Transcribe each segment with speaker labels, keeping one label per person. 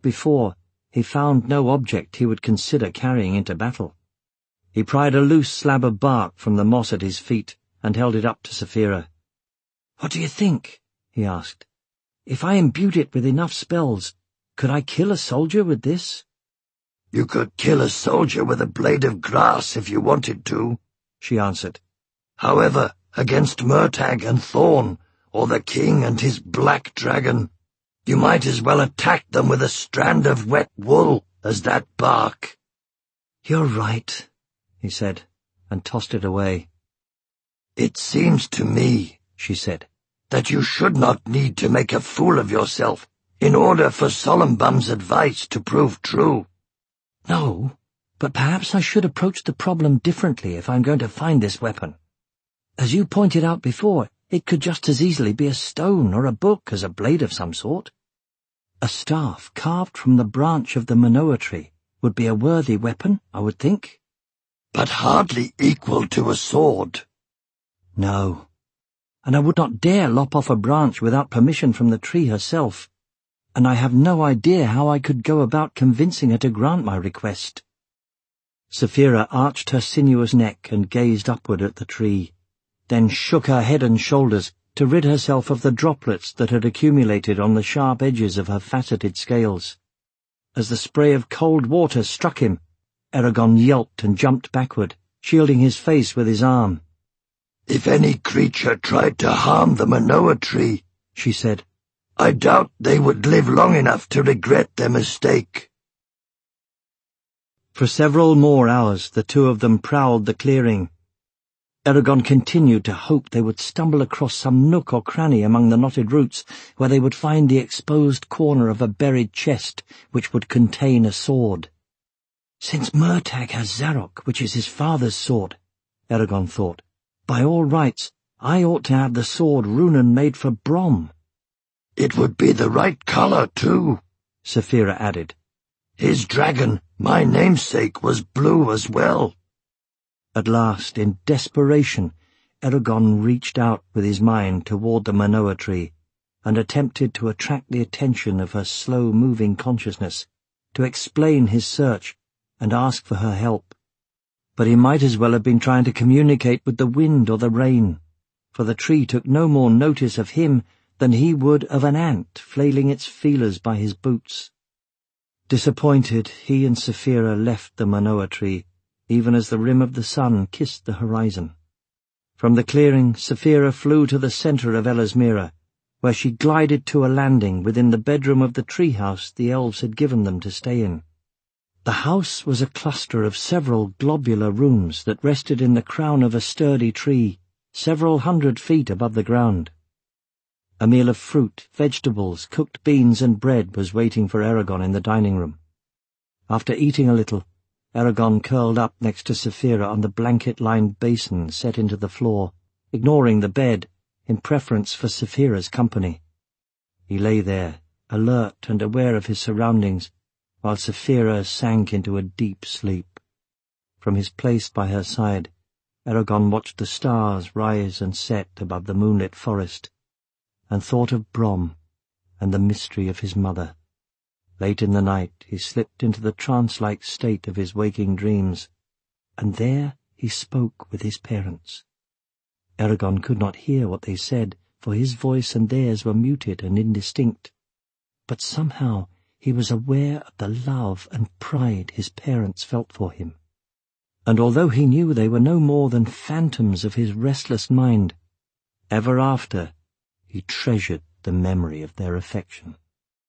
Speaker 1: before, he found no object he would consider carrying into battle. He pried a loose slab of bark from the moss at his feet and held it up to Saphira. "What do you think?" he asked. "If I imbued it with enough spells, could I kill a soldier with this?"
Speaker 2: "You could kill a soldier with a blade of grass if you wanted to," she answered. "However, against Murtagh and Thorn, or the king and his black dragon, you might as well attack them with a strand of wet wool as that bark."
Speaker 1: "You're right," he said, and tossed it away.
Speaker 2: "It seems to me," she said, "that you should not need to make a fool of yourself in order for Solumbum's advice to prove true."
Speaker 1: "No, but perhaps I should approach the problem differently if I'm going to find this weapon. As you pointed out before, it could just as easily be a stone or a book as a blade of some sort. A staff carved from the branch of the Manoa tree would be a worthy weapon, I would think."
Speaker 2: "But hardly equal to a sword."
Speaker 1: "No, and I would not dare lop off a branch without permission from the tree herself, and I have no idea how I could go about convincing her to grant my request." Saphira arched her sinuous neck and gazed upward at the tree, then shook her head and shoulders to rid herself of the droplets that had accumulated on the sharp edges of her faceted scales. As the spray of cold water struck him, Eragon yelped and jumped backward, shielding his face with his arm.
Speaker 2: "If any creature tried to harm the Manoa tree," she said, "I doubt they would live long enough to regret their mistake."
Speaker 1: For several more hours the two of them prowled the clearing. Eragon continued to hope they would stumble across some nook or cranny among the knotted roots where they would find the exposed corner of a buried chest which would contain a sword. "Since Murtagh has Zarok, which is his father's sword," Eragon thought, "by all rights I ought to have the sword Runan made for Brom."
Speaker 2: "It would be the right colour, too," Saphira added. "His dragon, my namesake, was blue as well."
Speaker 1: At last, in desperation, Eragon reached out with his mind toward the Manoa tree and attempted to attract the attention of her slow-moving consciousness, to explain his search and ask for her help. But he might as well have been trying to communicate with the wind or the rain, for the tree took no more notice of him than he would of an ant flailing its feelers by his boots. Disappointed, he and Saphira left the Manoa tree, even as the rim of the sun kissed the horizon. From the clearing, Saphira flew to the centre of Ellesmere, where she glided to a landing within the bedroom of the treehouse the elves had given them to stay in. The house was a cluster of several globular rooms that rested in the crown of a sturdy tree, several 100 feet above the ground. A meal of fruit, vegetables, cooked beans and bread was waiting for Eragon in the dining room. After eating a little, Eragon curled up next to Saphira on the blanket-lined basin set into the floor, ignoring the bed in preference for Saphira's company. He lay there, alert and aware of his surroundings, while Saphira sank into a deep sleep. From his place by her side, Eragon watched the stars rise and set above the moonlit forest, and thought of Brom and the mystery of his mother. Late in the night he slipped into the trance-like state of his waking dreams, and there he spoke with his parents. Eragon could not hear what they said, for his voice and theirs were muted and indistinct, but somehow he was aware of the love and pride his parents felt for him, and although he knew they were no more than phantoms of his restless mind, ever after he treasured the memory of their affection.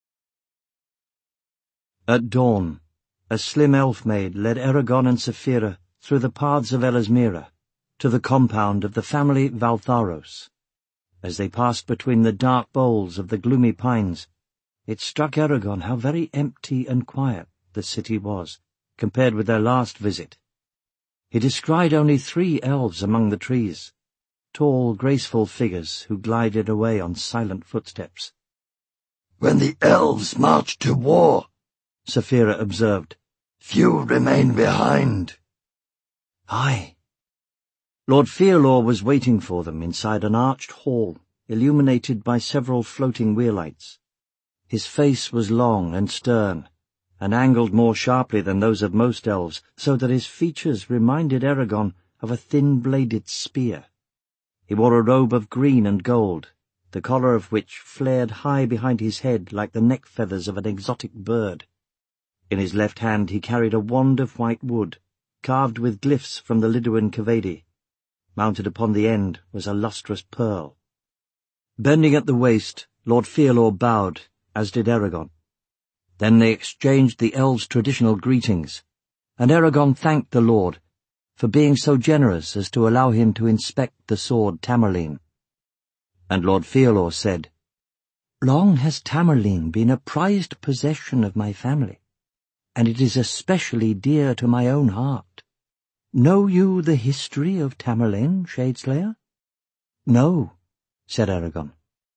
Speaker 1: At dawn, a slim elf-maid led Eragon and Saphira through the paths of Ellesmere to the compound of the family Valtharos. As they passed between the dark boles of the gloomy pines, it struck Eragon how very empty and quiet the city was, compared with their last visit. He descried only 3 elves among the trees, tall, graceful figures who glided away on silent footsteps.
Speaker 2: "When the elves march to war," Saphira observed, "few remain behind."
Speaker 1: "Aye." Lord Fearlaw was waiting for them inside an arched hall, illuminated by several floating weir-lights. His face was long and stern, and angled more sharply than those of most elves, so that his features reminded Eragon of a thin-bladed spear. He wore a robe of green and gold, the collar of which flared high behind his head like the neck feathers of an exotic bird. In his left hand he carried a wand of white wood, carved with glyphs from the Llyduin Cavadi. Mounted upon the end was a lustrous pearl. Bending at the waist, Lord Fialor bowed, as did Eragon. Then they exchanged the elves' traditional greetings, and Eragon thanked the Lord for being so generous as to allow him to inspect the sword Tamerlane. And Lord Fialor said, "Long has Tamerlane been a prized possession of my family, and it is especially dear to my own heart. Know you the history of Tamerlane, Shadeslayer?" "No," said Eragon.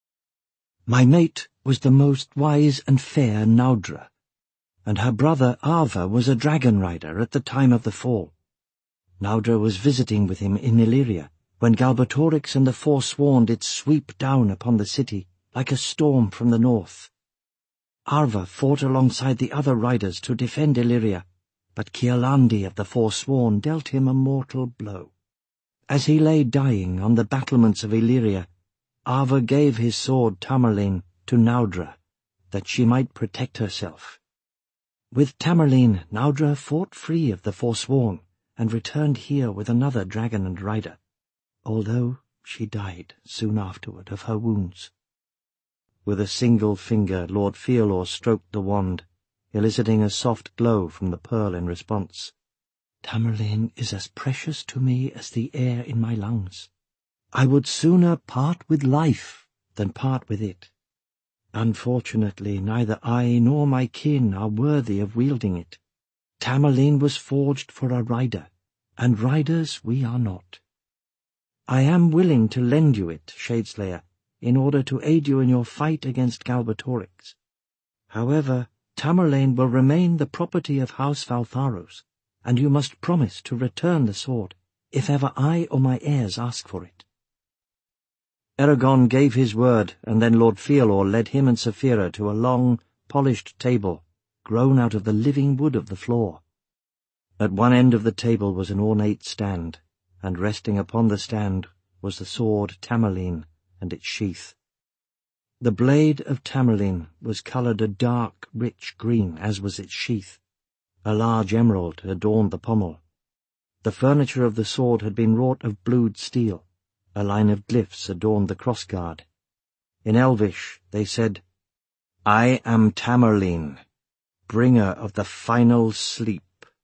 Speaker 1: "My mate was the most wise and fair Naudra, and her brother Arva was a dragon rider at the time of the fall. Naudra was visiting with him in Illyria, when Galbatorix and the Forsworn did sweep down upon the city like a storm from the north. Arva fought alongside the other riders to defend Illyria, but Kialandi of the Forsworn dealt him a mortal blow. As he lay dying on the battlements of Illyria, Arva gave his sword Tamerlane to Naudra, that she might protect herself. With Tamerlane, Naudra fought free of the Forsworn, and returned here with another dragon and rider, although she died soon afterward of her wounds." With a single finger Lord Fialor stroked the wand, eliciting a soft glow from the pearl in response. "Tamerlane is as precious to me as the air in my lungs. I would sooner part with life than part with it. Unfortunately, neither I nor my kin are worthy of wielding it. Tamerlane was forged for a rider, and riders we are not. I am willing to lend you it, Shadeslayer, in order to aid you in your fight against Galbatorix. However, Tamerlane will remain the property of House Valtharos, and you must promise to return the sword, if ever I or my heirs ask for it." Eragon gave his word, and then Lord Fialor led him and Saphira to a long, polished table, grown out of the living wood of the floor. At one end of the table was an ornate stand, and resting upon the stand was the sword Tamerlane and its sheath. The blade of Tamerlane was coloured a dark, rich green, as was its sheath. A large emerald adorned the pommel. The furniture of the sword had been wrought of blued steel. A line of glyphs adorned the crossguard. In Elvish they said, "I am Tamerlane, bringer of the final sleep."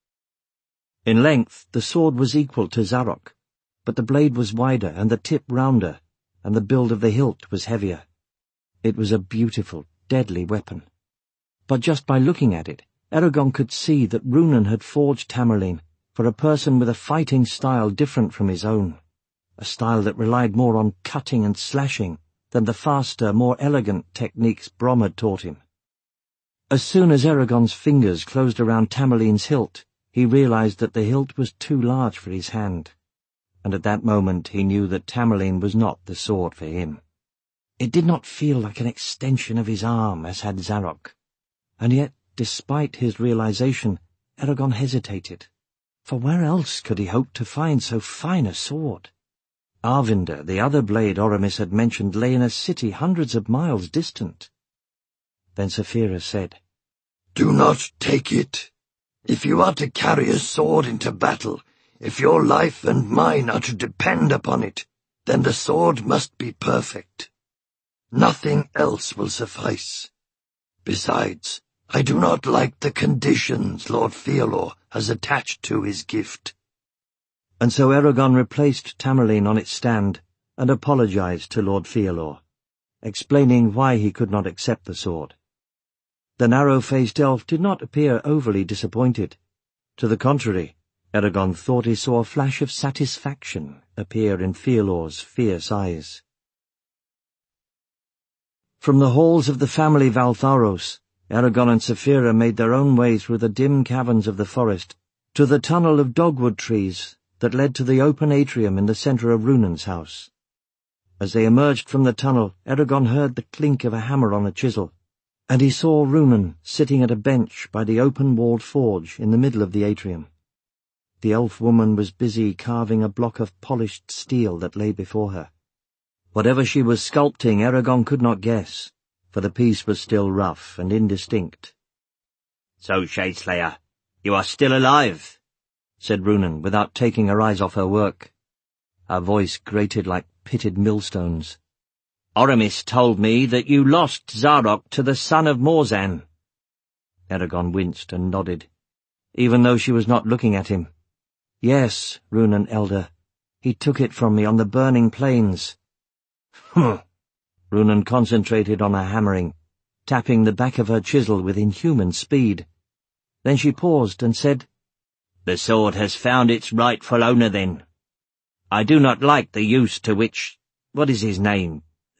Speaker 1: In length the sword was equal to Zarok, but the blade was wider and the tip rounder, and the build of the hilt was heavier. It was a beautiful, deadly weapon. But just by looking at it, Eragon could see that Runan had forged Tamerlane for a person with a fighting style different from his own, a style that relied more on cutting and slashing than the faster, more elegant techniques Brom had taught him. As soon as Eragon's fingers closed around Tamerlane's hilt, he realized that the hilt was too large for his hand, and at that moment he knew that Tamerlane was not the sword for him. It did not feel like an extension of his arm, as had Zarok, and yet, despite his realization, Eragon hesitated, for where else could he hope to find so fine a sword? Arvinder, the other blade Oramis had mentioned, lay in a city hundreds of miles distant. Then Saphira said,
Speaker 2: "Do not take it. If you are to carry a sword into battle, if your life and mine are to depend upon it, then the sword must be perfect. Nothing else will suffice. Besides, I do not like the conditions Lord Fialor has attached to his gift."
Speaker 1: And so Eragon replaced Tamerlane on its stand and apologized to Lord Fialor, explaining why he could not accept the sword. The narrow-faced elf did not appear overly disappointed. To the contrary, Eragon thought he saw a flash of satisfaction appear in Fialor's fierce eyes. From the halls of the family Valtharos, Eragon and Saphira made their own way through the dim caverns of the forest to the tunnel of dogwood trees that led to the open atrium in the centre of Runan's house. As they emerged from the tunnel, Eragon heard the clink of a hammer on a chisel, and he saw Runan sitting at a bench by the open-walled forge in the middle of the atrium. The elf woman was busy carving a block of polished steel that lay before her. Whatever she was sculpting, Eragon could not guess, for the piece was still rough and indistinct.
Speaker 3: "So, Shadeslayer, you are still alive,"
Speaker 1: said Runan, without taking her eyes off her work. Her voice grated like pitted millstones.
Speaker 3: "Oramis told me that you lost Zarok to the son of Morzan."
Speaker 1: Eragon winced and nodded, even though she was not looking at him. "Yes, Runan Elder, he took it from me on the burning plains." Runan concentrated on her hammering, tapping the back of her chisel with inhuman speed. Then she paused and said,
Speaker 3: "The sword has found its rightful owner, then. I do not like the use to which— what is his name?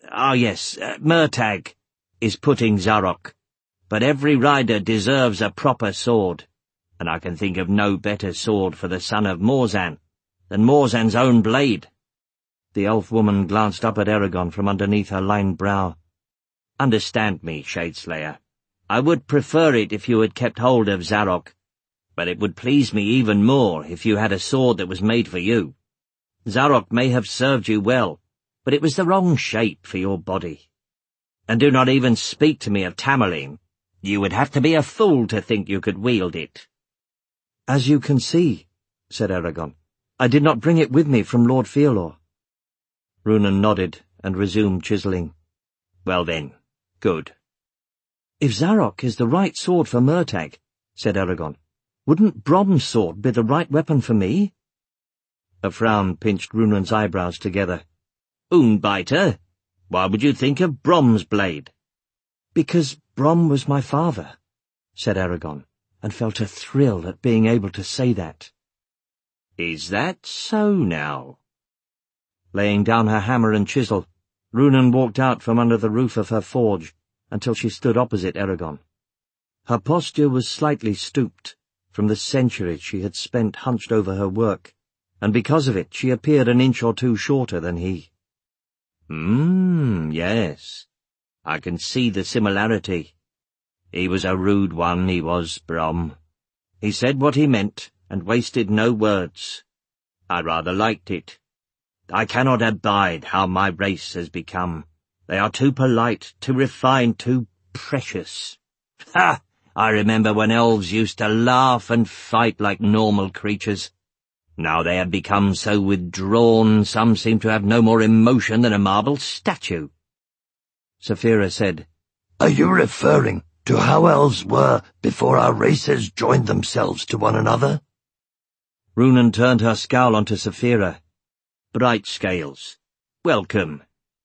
Speaker 3: Murtagh is putting Zarok, but every rider deserves a proper sword, and I can think of no better sword for the son of Morzan than Morzan's own blade."
Speaker 1: The elf woman glanced up at Eragon from underneath her lined brow.
Speaker 3: "Understand me, Shadeslayer. I would prefer it if you had kept hold of Zarok, but it would please me even more if you had a sword that was made for you. Zarok may have served you well, but it was the wrong shape for your body. And do not even speak to me of Tamerlane. You would have to be a fool to think you could wield it."
Speaker 1: "As you can see," said Eragon, "I did not bring it with me from Lord Fialor."
Speaker 3: Runan nodded and resumed chiselling. "Well then, good."
Speaker 1: "If Zarok is the right sword for Murtagh," said Eragon, "wouldn't Brom's sword be the right weapon for me?"
Speaker 3: A frown pinched Runan's eyebrows together. "Unbiter, why would you think of Brom's blade?"
Speaker 1: "Because Brom was my father," said Eragon, and felt a thrill at being able to say that.
Speaker 3: "Is that so now?"
Speaker 1: Laying down her hammer and chisel, Runan walked out from under the roof of her forge until she stood opposite Eragon. Her posture was slightly stooped, from the centuries she had spent hunched over her work, and because of it she appeared an inch or two shorter than he.
Speaker 3: Yes. I can see the similarity. He was a rude one, he was, Brom. He said what he meant, and wasted no words. I rather liked it. I cannot abide how my race has become. They are too polite, too refined, too precious. Ha! I remember when elves used to laugh and fight like normal creatures. Now they have become so withdrawn, some seem to have no more emotion than a marble statue."
Speaker 1: Saphira said,
Speaker 2: "Are you referring to how elves were before our races joined themselves to one another?"
Speaker 1: Runan turned her scowl onto Saphira.
Speaker 3: "Bright scales. Welcome.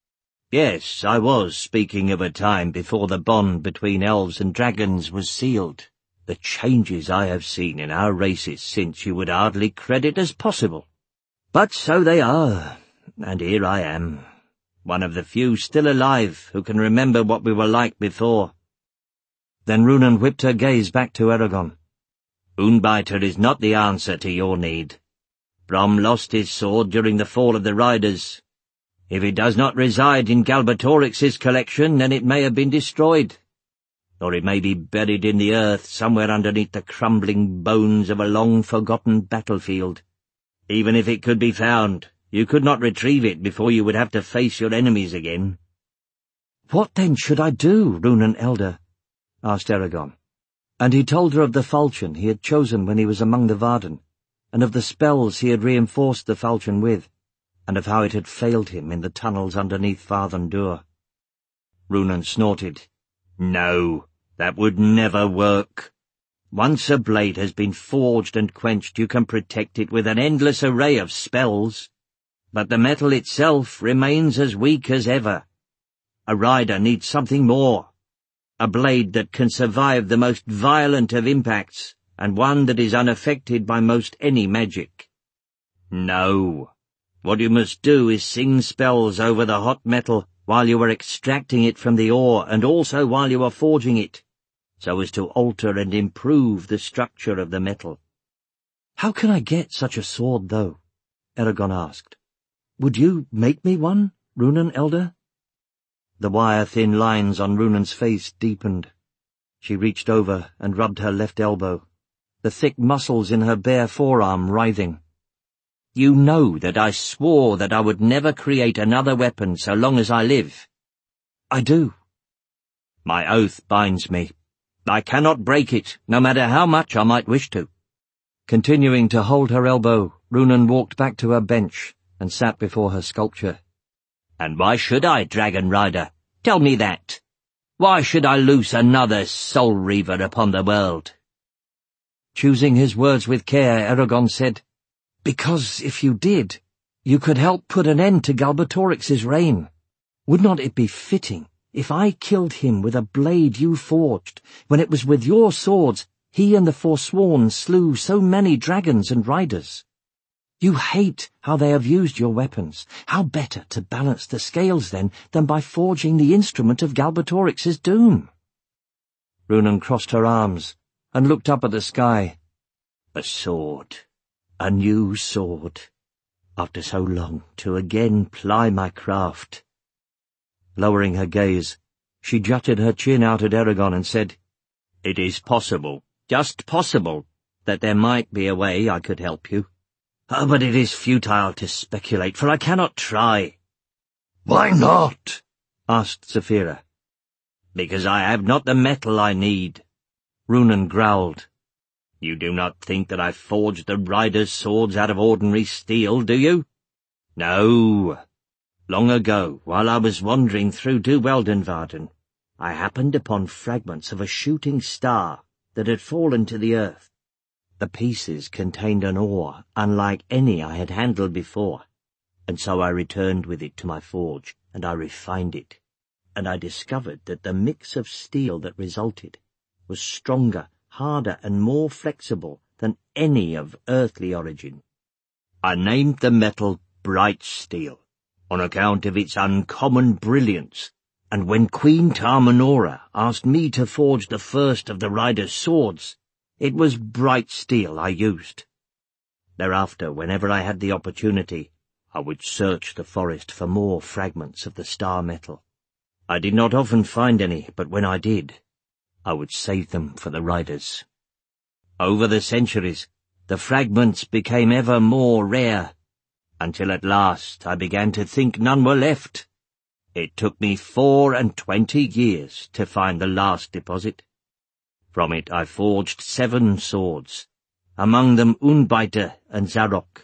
Speaker 3: Yes, I was speaking of a time before the bond between elves and dragons was sealed. The changes I have seen in our races since you would hardly credit as possible. But so they are, and here I am, one of the few still alive who can remember what we were like before."
Speaker 1: Then Runan whipped her gaze back to Eragon.
Speaker 3: "Unbiter is not the answer to your need. Brom lost his sword during the fall of the Riders. If it does not reside in Galbatorix's collection, then it may have been destroyed. Or it may be buried in the earth somewhere underneath the crumbling bones of a long-forgotten battlefield. Even if it could be found, you could not retrieve it before you would have to face your enemies again."
Speaker 1: "What then should I do, Runan Elder?" asked Eragon, and he told her of the falchion he had chosen when he was among the Varden, and of the spells he had reinforced the falchion with, and of how it had failed him in the tunnels underneath Farthen-Dûr.
Speaker 3: Runan snorted. "No. That would never work. Once a blade has been forged and quenched, you can protect it with an endless array of spells. But the metal itself remains as weak as ever. A rider needs something more. A blade that can survive the most violent of impacts, and one that is unaffected by most any magic. No. What you must do is sing spells over the hot metal while you are extracting it from the ore, and also while you are forging it, so as to alter and improve the structure of the metal."
Speaker 1: "How can I get such a sword, though?" Eragon asked. "Would you make me one, Runan Elder?" The wire-thin lines on Runan's face deepened. She reached over and rubbed her left elbow, the thick muscles in her bare forearm writhing.
Speaker 3: "You know that I swore that I would never create another weapon so long as I live."
Speaker 1: "I do."
Speaker 3: "My oath binds me. I cannot break it, no matter how much I might wish to."
Speaker 1: Continuing to hold her elbow, Runan walked back to her bench and sat before her sculpture.
Speaker 3: "And why should I, Dragon Rider? Tell me that. Why should I loose another Soul Reaver upon the world?"
Speaker 1: Choosing his words with care, Eragon said, "Because if you did, you could help put an end to Galbatorix's reign. Would not it be fitting if I killed him with a blade you forged, when it was with your swords he and the Forsworn slew so many dragons and riders? You hate how they have used your weapons. How better to balance the scales, then, than by forging the instrument of Galbatorix's doom?" Runan crossed her arms and looked up at the sky.
Speaker 3: "A sword, a new sword, after so long to again ply my craft."
Speaker 1: Lowering her gaze, she jutted her chin out at Eragon and said,
Speaker 3: "It is possible, just possible, that there might be a way I could help you. Oh, but it is futile to speculate, for I cannot try."
Speaker 2: "Why not?"
Speaker 1: asked Saphira.
Speaker 3: "Because I have not the metal I need."
Speaker 1: Runan growled.
Speaker 3: "You do not think that I forged the riders' swords out of ordinary steel, do you? No. Long ago, while I was wandering through Duweldenvarden, I happened upon fragments of a shooting star that had fallen to the earth. The pieces contained an ore unlike any I had handled before, and so I returned with it to my forge, and I refined it, and I discovered that the mix of steel that resulted was stronger, harder, and more flexible than any of earthly origin. I named the metal bright steel, on account of its uncommon brilliance, and when Queen Tarmanora asked me to forge the first of the riders' swords, it was bright steel I used. Thereafter, whenever I had the opportunity, I would search the forest for more fragments of the star metal. I did not often find any, but when I did, I would save them for the riders. Over the centuries, the fragments became ever more rare, until at last I began to think none were left. It took me 24 years to find the last deposit. From it I forged 7 swords, among them Unbiter and Zarok.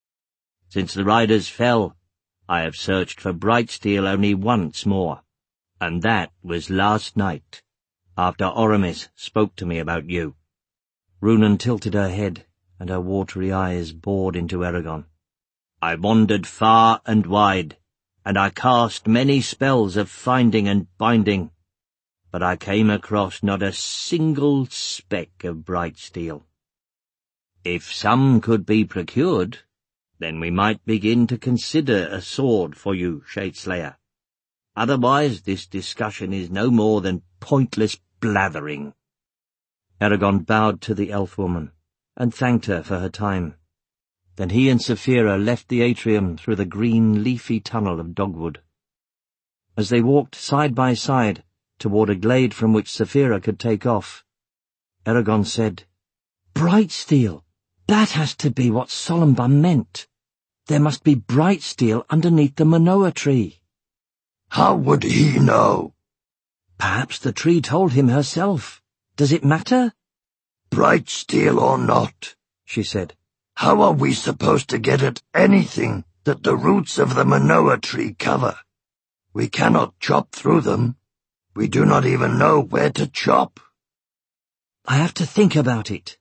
Speaker 3: Since the riders fell, I have searched for bright steel only once more, and that was last night, after Oramis spoke to me about you."
Speaker 1: Runan tilted her head, and her watery eyes bored into Eragon.
Speaker 3: "I wandered far and wide, and I cast many spells of finding and binding, but I came across not a single speck of bright steel. If some could be procured, then we might begin to consider a sword for you, Shadeslayer. Otherwise this discussion is no more than pointless blathering."
Speaker 1: Eragon bowed to the elf-woman, and thanked her for her time. Then he and Saphira left the atrium through the green, leafy tunnel of dogwood. As they walked side by side toward a glade from which Saphira could take off, Eragon said, "Bright steel! That has to be what Solomba meant. There must be bright steel underneath the Manoa tree."
Speaker 2: "How would he know?"
Speaker 1: "Perhaps the tree told him herself. Does it matter?"
Speaker 2: "Bright steel or not," she said, "how are we supposed to get at anything that the roots of the Manoa tree cover? We cannot chop through them. We do not even know where to chop."
Speaker 1: "I have to think about it."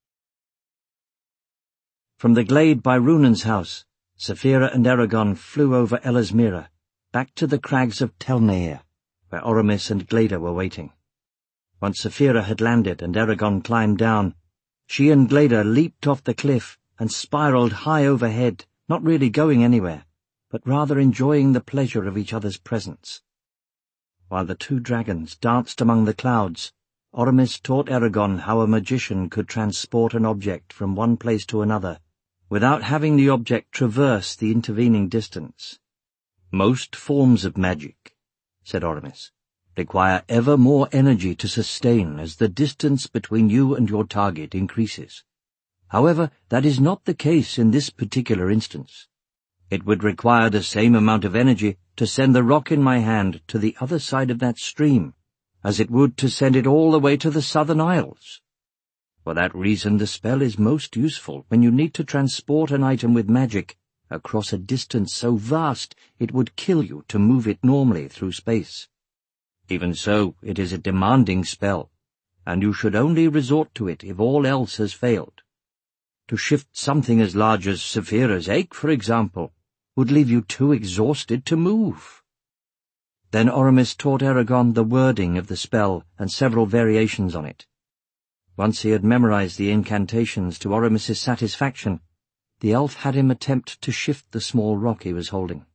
Speaker 1: From the glade by Runan's house, Saphira and Eragon flew over Ellesmere, back to the crags of Telnair, where Oramis and Gleda were waiting. Once Saphira had landed and Eragon climbed down, she and Gleda leaped off the cliff and spiraled high overhead, not really going anywhere, but rather enjoying the pleasure of each other's presence. While the 2 dragons danced among the clouds, Oramis taught Eragon how a magician could transport an object from one place to another, without having the object traverse the intervening distance. Most forms of magic,
Speaker 3: said Oramis, require ever more energy to sustain as the distance between you and your target increases. However, that is not the case in this particular instance. It would require the same amount of energy to send the rock in my hand to the other side of that stream, as it would to send it all the way to the Southern Isles. For that reason the spell is most useful when you need to transport an item with magic across a distance so vast it would kill you to move it normally through space. Even so, it is a demanding spell, and you should only resort to it if all else has failed. To shift something as large as Saphira's egg, for example, would leave you too exhausted to move. Then Oramis taught Eragon the wording of the spell and several variations on it. Once he had memorized the incantations to Oramis's satisfaction, the elf had him attempt to shift the small rock he was holding.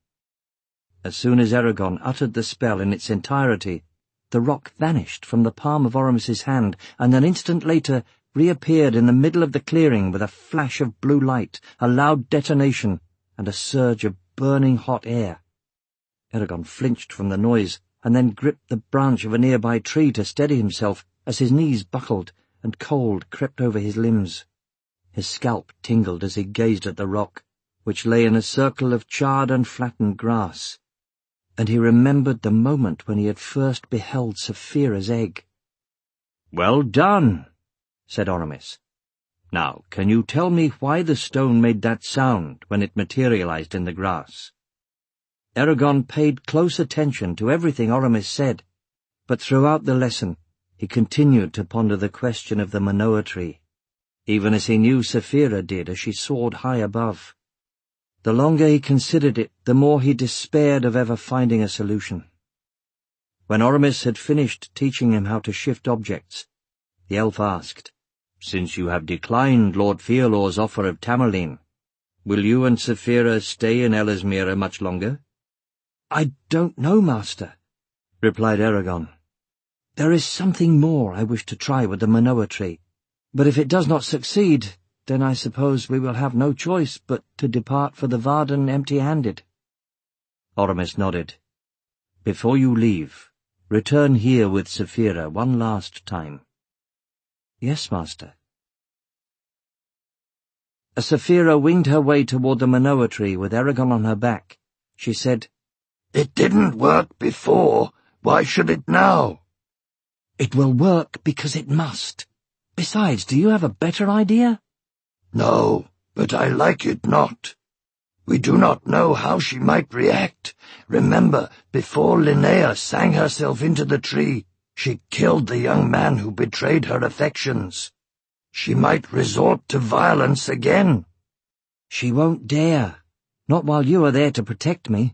Speaker 3: As soon as Eragon uttered the spell in its entirety, the rock vanished from the palm of Oramis's hand, and an instant later reappeared in the middle of the clearing with a flash of blue light, a loud detonation, and a surge of burning hot air. Eragon flinched from the noise, and then gripped the branch of a nearby tree to steady himself as his knees buckled and cold crept over his limbs. His scalp tingled as he gazed at the rock, which lay in a circle of charred and flattened grass, and he remembered the moment when he had first beheld Saphira's egg. "Well done," said Oramis. "Now, can you tell me why the stone made that sound when it materialized in the grass?" Eragon paid close attention to everything Oramis said, but throughout the lesson he continued to ponder the question of the Manoa tree, even as he knew Saphira did as she soared high above. The longer he considered it, the more he despaired of ever finding a solution. When Oramis had finished teaching him how to shift objects, the elf asked, "Since you have declined Lord Fialor's offer of Tamerlane, will you and Saphira stay in Ellesmere much longer?" "I don't know, master," replied Eragon. "There is something more I wish to try with the Manoa tree, but if it does not succeed, then I suppose we will have no choice but to depart for the Varden empty-handed." Oramis nodded. "Before you leave, return here with Saphira one last time." "Yes, master." As Saphira winged her way toward the Manoa tree with Eragon on her back, she said,
Speaker 2: "It didn't work before. Why should it now?"
Speaker 1: "It will work because it must. Besides, do you have a better idea?"
Speaker 2: "No, but I like it not. We do not know how she might react. Remember, before Linnea sang herself into the tree, she killed the young man who betrayed her affections. She might resort to violence again."
Speaker 1: "She won't dare. Not while you are there to protect me."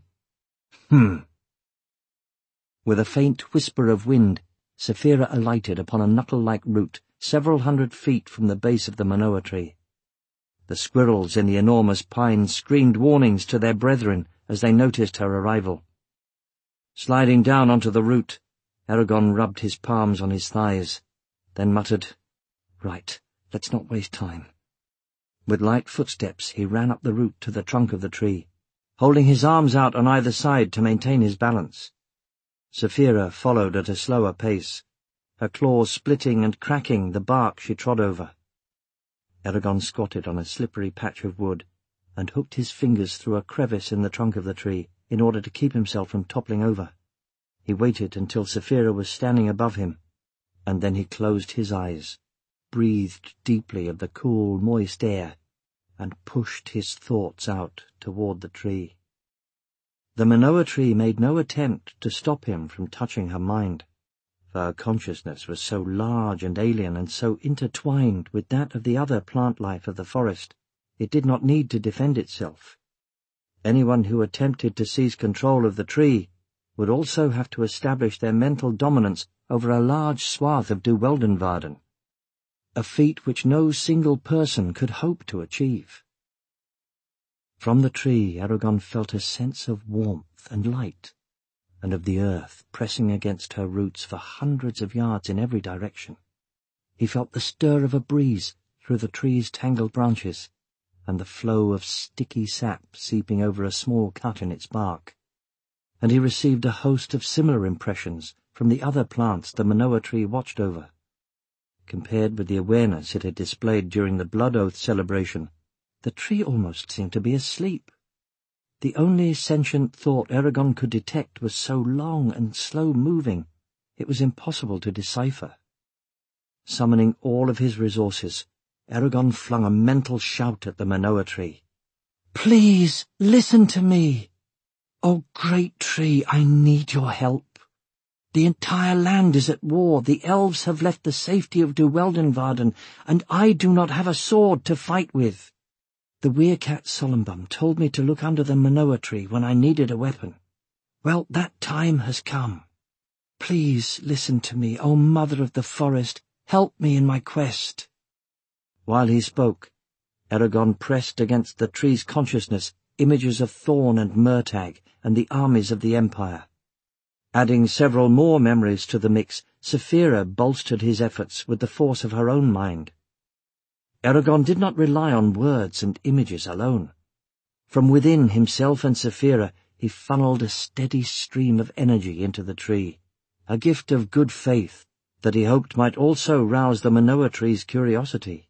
Speaker 1: With a faint whisper of wind, Saphira alighted upon a knuckle-like root several hundred feet from the base of the Manoa tree. The squirrels in the enormous pine screamed warnings to their brethren as they noticed her arrival. Sliding down onto the root, Eragon rubbed his palms on his thighs, then muttered, "Right, let's not waste time." With light footsteps he ran up the root to the trunk of the tree, holding his arms out on either side to maintain his balance. Saphira followed at a slower pace, her claws splitting and cracking the bark she trod over. Eragon squatted on a slippery patch of wood and hooked his fingers through a crevice in the trunk of the tree in order to keep himself from toppling over. He waited until Saphira was standing above him, and then he closed his eyes, breathed deeply of the cool, moist air, and pushed his thoughts out toward the tree. The Manoa tree made no attempt to stop him from touching her mind, for her consciousness was so large and alien and so intertwined with that of the other plant life of the forest, it did not need to defend itself. Anyone who attempted to seize control of the tree would also have to establish their mental dominance over a large swath of Du Weldenvarden, a feat which no single person could hope to achieve. From the tree Eragon felt a sense of warmth and light, and of the earth pressing against her roots for hundreds of yards in every direction. He felt the stir of a breeze through the tree's tangled branches, and the flow of sticky sap seeping over a small cut in its bark. and he received a host of similar impressions from the other plants the Manoa tree watched over. Compared with the awareness it had displayed during the Blood Oath celebration, the tree almost seemed to be asleep. The only sentient thought Eragon could detect was so long and slow-moving, it was impossible to decipher. Summoning all of his resources, Eragon flung a mental shout at the Manoa tree. "Please, listen to me! Oh, great tree, I need your help. The entire land is at war, the elves have left the safety of Duweldenvarden, and I do not have a sword to fight with. The Weircat Solumbum told me to look under the Manoa tree when I needed a weapon. Well, that time has come. Please listen to me, O Mother of the Forest, help me in my quest." While he spoke, Eragon pressed against the tree's consciousness images of Thorn and Murtagh and the armies of the Empire. Adding several more memories to the mix, Saphira bolstered his efforts with the force of her own mind. Eragon did not rely on words and images alone. From within himself and Saphira he funneled a steady stream of energy into the tree, a gift of good faith that he hoped might also rouse the Manoa tree's curiosity.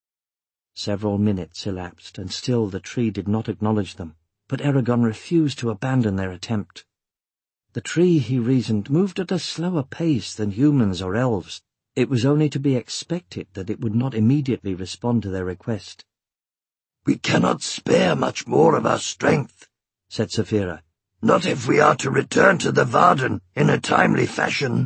Speaker 1: Several minutes elapsed, and still the tree did not acknowledge them, but Eragon refused to abandon their attempt. The tree, he reasoned, moved at a slower pace than humans or elves. It was only to be expected that it would not immediately respond to their request.
Speaker 2: "We cannot spare much more of our strength," said Saphira. "Not if we are to return to the Varden in a timely fashion."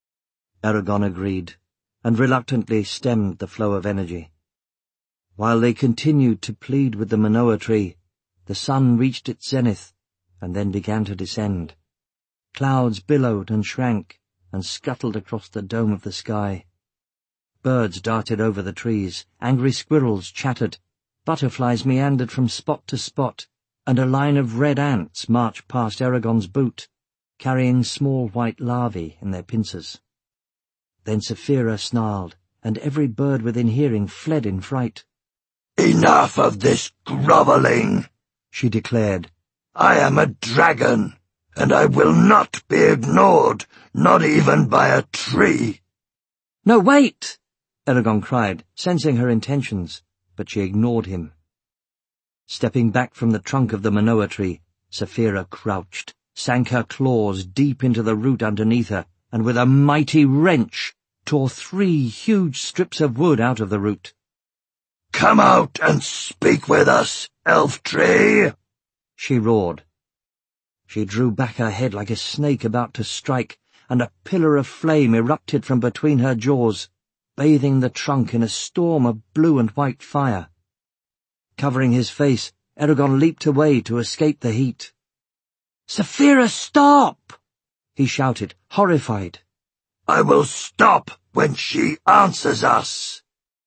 Speaker 1: Eragon agreed, and reluctantly stemmed the flow of energy. While they continued to plead with the Manoa tree, the sun reached its zenith, and then began to descend. Clouds billowed and shrank, and scuttled across the dome of the sky. Birds darted over the trees, angry squirrels chattered, butterflies meandered from spot to spot, and a line of red ants marched past Eragon's boot, carrying small white larvae in their pincers. Then Saphira snarled, and every bird within hearing fled in fright.
Speaker 2: "Enough of this grovelling," she declared. "I am a dragon, and I will not be ignored, not even by a tree."
Speaker 1: "No, wait!" Eragon cried, sensing her intentions, but she ignored him. Stepping back from the trunk of the Manoa tree, Saphira crouched, sank her claws deep into the root underneath her, and with a mighty wrench tore 3 huge strips of wood out of the root.
Speaker 2: "Come out and speak with us, elf tree!"
Speaker 1: she roared. She drew back her head like a snake about to strike, and a pillar of flame erupted from between her jaws, bathing the trunk in a storm of blue and white fire. Covering his face, Eragon leaped away to escape the heat. "Saphira, stop!" he shouted, horrified.
Speaker 2: "I will stop when she answers us."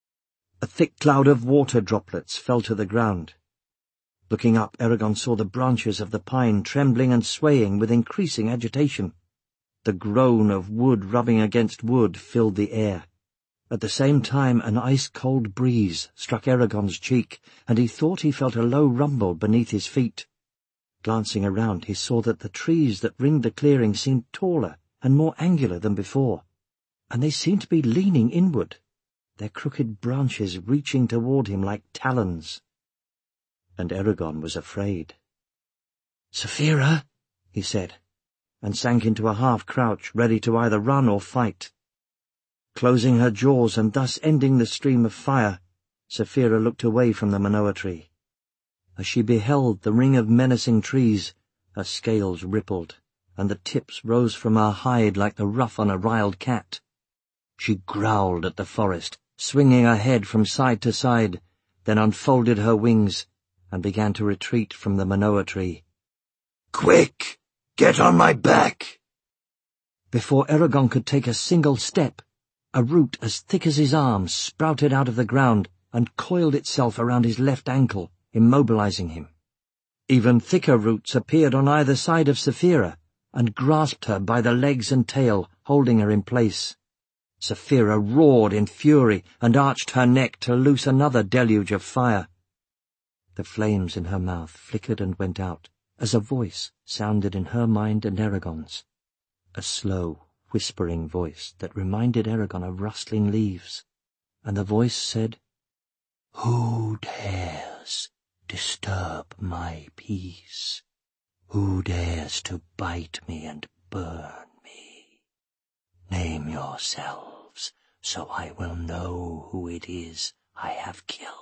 Speaker 1: A thick cloud of water droplets fell to the ground. Looking up, Eragon saw the branches of the pine trembling and swaying with increasing agitation. The groan of wood rubbing against wood filled the air. At the same time, an ice-cold breeze struck Eragon's cheek, and he thought he felt a low rumble beneath his feet. Glancing around, he saw that the trees that ringed the clearing seemed taller and more angular than before, and they seemed to be leaning inward, their crooked branches reaching toward him like talons. And Eragon was afraid. "Saphira," he said, and sank into a half-crouch, ready to either run or fight. Closing her jaws and thus ending the stream of fire, Saphira looked away from the Manoa tree. As she beheld the ring of menacing trees, her scales rippled, and the tips rose from her hide like the ruff on a riled cat. She growled at the forest, swinging her head from side to side, then unfolded her wings and began to retreat from the Manoa tree.
Speaker 2: "Quick! Get on my back!"
Speaker 1: Before Eragon could take a single step, a root as thick as his arm sprouted out of the ground and coiled itself around his left ankle, immobilizing him. Even thicker roots appeared on either side of Saphira and grasped her by the legs and tail, holding her in place. Saphira roared in fury and arched her neck to loose another deluge of fire. The flames in her mouth flickered and went out, as a voice sounded in her mind and Eragon's, a slow, whispering voice that reminded Eragon of rustling leaves, and the voice said, "Who dares disturb my peace? Who dares to bite me and burn me? Name yourselves, so I will know who it is I have killed."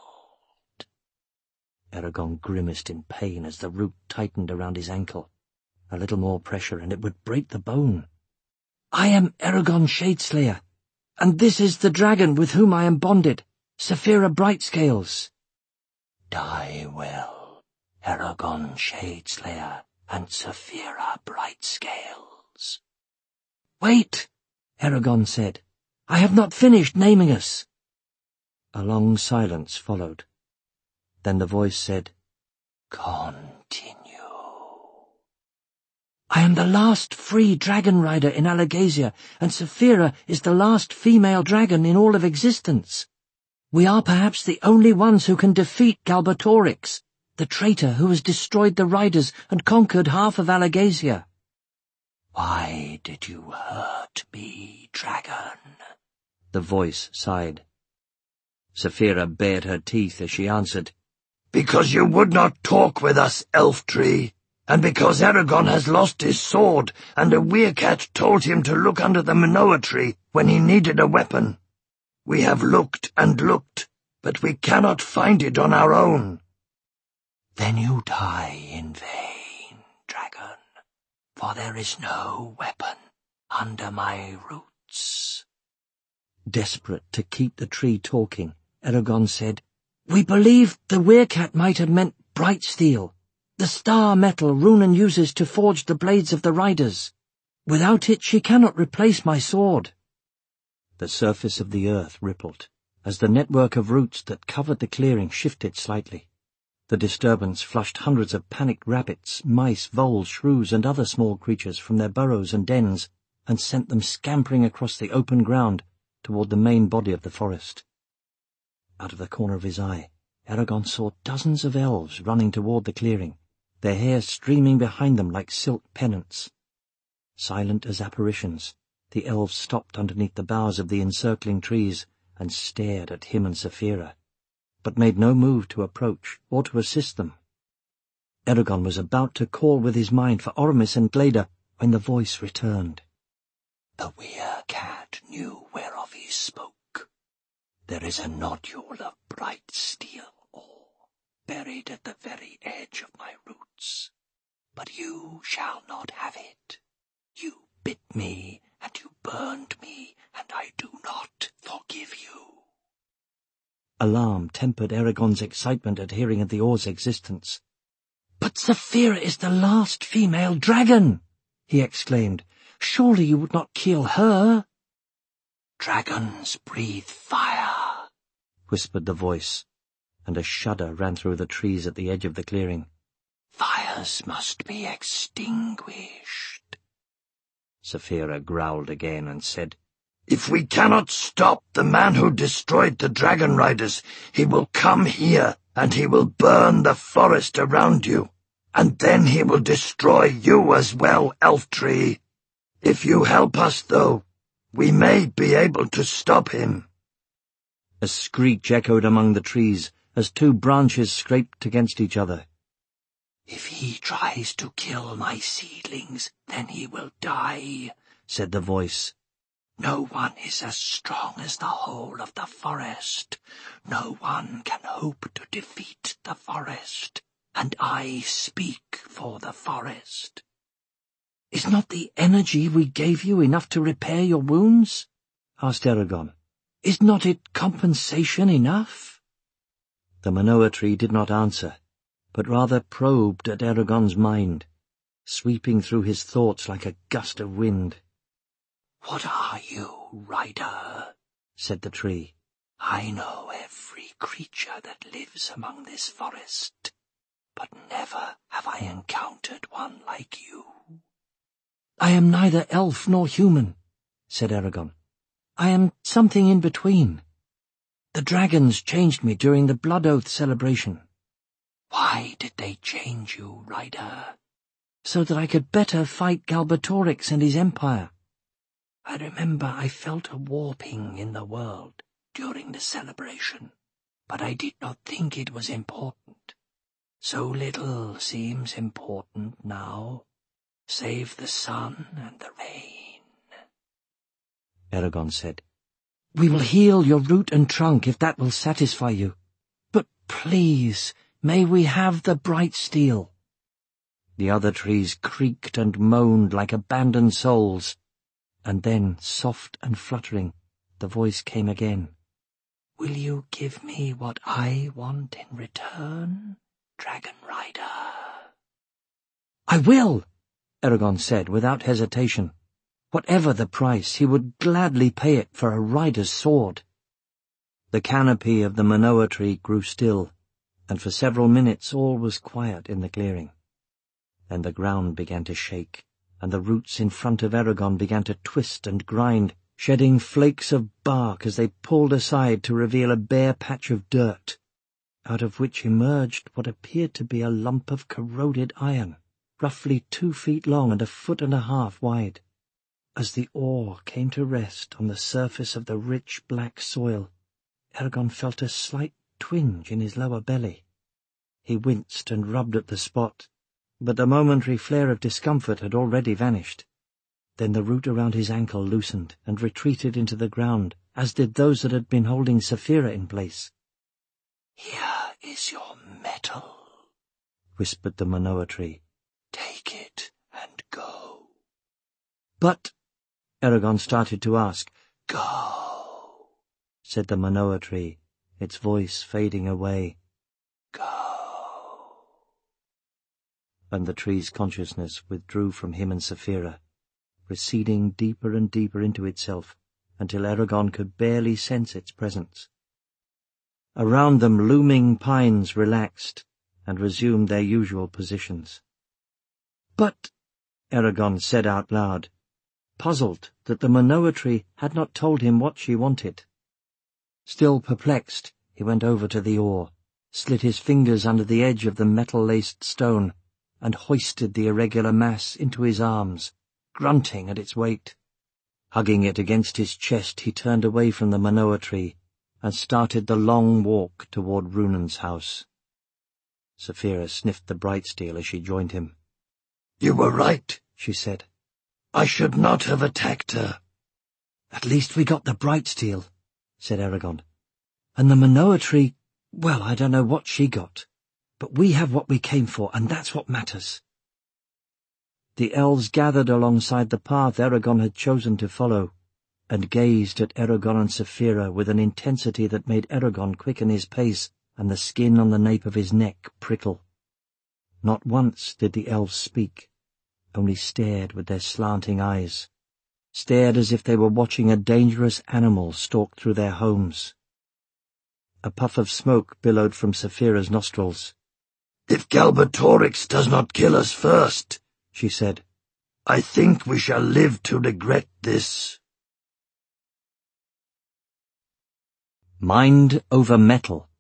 Speaker 1: Eragon grimaced in pain as the root tightened around his ankle. A little more pressure and it would break the bone. "I am Eragon Shadeslayer, and this is the dragon with whom I am bonded, Saphira Brightscales." "Die well, Eragon Shadeslayer and Saphira Brightscales." "Wait," Eragon said. "I have not finished naming us." A long silence followed. Then the voice said, "Continue." "I am the last free dragon rider in Alagasia, and Saphira is the last female dragon in all of existence. We are perhaps the only ones who can defeat Galbatorix, the traitor who has destroyed the riders and conquered half of Alagasia." "Why did you hurt me, dragon?" the voice sighed.
Speaker 3: Saphira bared her teeth as she answered,
Speaker 2: "Because you would not talk with us, Elf Tree, and because Eragon has lost his sword, and a weircat told him to look under the Manoa tree when he needed a weapon. We have looked and looked, but we cannot find it on our own."
Speaker 1: "Then you die in vain, dragon, for there is no weapon under my roots." Desperate to keep the tree talking, Eragon said, "We believed the weircat might have meant bright steel, the star metal Runan uses to forge the blades of the riders. Without it she cannot replace my sword." The surface of the earth rippled, as the network of roots that covered the clearing shifted slightly. The disturbance flushed hundreds of panicked rabbits, mice, voles, shrews, and other small creatures from their burrows and dens, and sent them scampering across the open ground toward the main body of the forest. Out of the corner of his eye, Eragon saw dozens of elves running toward the clearing, their hair streaming behind them like silk pennants. Silent as apparitions, the elves stopped underneath the boughs of the encircling trees and stared at him and Saphira, but made no move to approach or to assist them. Eragon was about to call with his mind for Oramis and Gleda when the voice returned. "The weircat knew whereof he spoke. There is a nodule of bright steel ore buried at the very edge of my roots, but you shall not have it. You bit me, and you burned me, and I do not forgive you." Alarm tempered Eragon's excitement at hearing of the ore's existence. "But Saphira is the last female dragon!" he exclaimed. "Surely you would not kill her?" "Dragons breathe fire," whispered the voice, and a shudder ran through the trees at the edge of the clearing. "Fires must be extinguished." Saphira growled again and said,
Speaker 2: "If we cannot stop the man who destroyed the dragon riders, he will come here, and he will burn the forest around you, and then he will destroy you as well, Elf Tree. If you help us, though, we may be able to stop him."
Speaker 1: A screech echoed among the trees as two branches scraped against each other. "If he tries to kill my seedlings, then he will die," said the voice. "No one is as strong as the whole of the forest. No one can hope to defeat the forest, and I speak for the forest." "Is not the energy we gave you enough to repair your wounds?" asked Eragon. "Is not it compensation enough?" The Manoa tree did not answer, but rather probed at Eragon's mind, sweeping through his thoughts like a gust of wind. "What are you, rider?" said the tree. "I know every creature that lives among this forest, but never have I encountered one like you." "I am neither elf nor human," said Eragon. "I am something in between. The dragons changed me during the Blood Oath celebration." "Why did they change you, rider?" so that I could better fight Galbatorix and his empire. I remember I felt a warping in the world during the celebration, but I did not think it was important. So little seems important now, save the sun and the rain.
Speaker 3: Eragon said,
Speaker 1: We will heal your root and trunk if that will satisfy you. But please, may we have the bright steel?
Speaker 3: The other trees creaked and moaned like abandoned souls, and then, soft and fluttering, the voice came again.
Speaker 1: Will you give me what I want in return, Dragon Rider? I will, Eragon said without hesitation. Whatever the price, he would gladly pay it for a rider's sword.
Speaker 3: The canopy of the Manoa tree grew still, and for several minutes all was quiet in the clearing. Then the ground began to shake, and the roots in front of Eragon began to twist and grind, shedding flakes of bark as they pulled aside to reveal a bare patch of dirt, out of which emerged what appeared to be a lump of corroded iron, roughly 2 feet long and 1.5 feet wide. As the oar came to rest on the surface of the rich black soil, Eragon felt a slight twinge in his lower belly. He winced and rubbed at the spot, but the momentary flare of discomfort had already vanished. Then the root around his ankle loosened and retreated into the ground, as did those that had been holding Saphira in place.
Speaker 1: Here is your metal,
Speaker 3: whispered the Manoa tree.
Speaker 1: Take it and go.
Speaker 3: But, Eragon started to ask.
Speaker 1: Go,
Speaker 3: said the Manoa tree, its voice fading away.
Speaker 1: Go.
Speaker 3: And the tree's consciousness withdrew from him and Saphira, receding deeper and deeper into itself, until Eragon could barely sense its presence. Around them looming pines relaxed, and resumed their usual positions.
Speaker 1: But,
Speaker 3: Eragon said out loud, puzzled that the Manoa tree had not told him what she wanted. Still perplexed, he went over to the oar, slid his fingers under the edge of the metal-laced stone, and hoisted the irregular mass into his arms, grunting at its weight. Hugging it against his chest, he turned away from the Manoa tree and started the long walk toward Runan's house. Saphira sniffed the bright steel as she joined him.
Speaker 2: You were right,
Speaker 3: she said.
Speaker 2: I should not have attacked her.
Speaker 1: At least we got the bright steel, said Eragon. And the Manoa tree, well, I don't know what she got. But we have what we came for, and that's what matters.
Speaker 3: The elves gathered alongside the path Eragon had chosen to follow, and gazed at Eragon and Saphira with an intensity that made Eragon quicken his pace and the skin on the nape of his neck prickle. Not once did the elves speak, only stared with their slanting eyes, stared as if they were watching a dangerous animal stalk through their homes. A puff of smoke billowed from Saphira's nostrils.
Speaker 2: If Galbatorix does not kill us first,
Speaker 3: she said,
Speaker 2: I think we shall live to regret this.
Speaker 3: Mind over metal.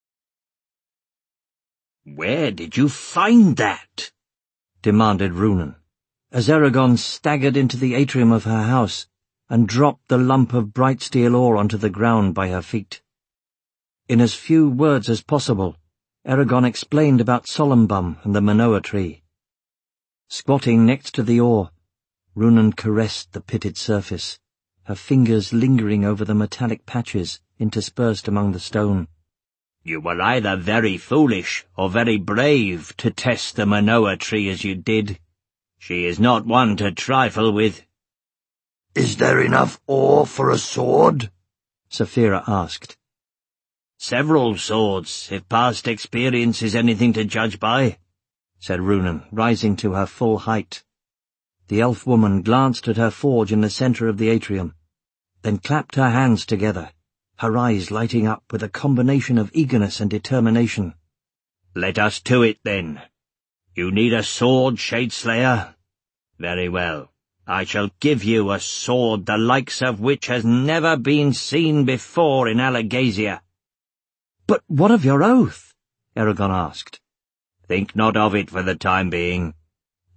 Speaker 4: Where did you find that?
Speaker 3: Demanded Runan, as Eragon staggered into the atrium of her house and dropped the lump of bright steel ore onto the ground by her feet. In as few words as possible, Eragon explained about Solumbum and the Manoa tree. Squatting next to the oar, Runan caressed the pitted surface, her fingers lingering over the metallic patches interspersed among the stone.
Speaker 4: You were either very foolish or very brave to test the Manoa tree as you did. She is not one to trifle with.
Speaker 2: Is there enough ore for a sword?
Speaker 3: Saphira asked.
Speaker 4: Several swords, if past experience is anything to judge by,
Speaker 3: said Runan, rising to her full height. The elf woman glanced at her forge in the centre of the atrium, then clapped her hands together, her eyes lighting up with a combination of eagerness and determination.
Speaker 4: Let us to it, then. You need a sword, Shadeslayer? Very well. I shall give you a sword the likes of which has never been seen before in Alagasia.
Speaker 1: But what of your oath? Eragon asked.
Speaker 4: Think not of it for the time being.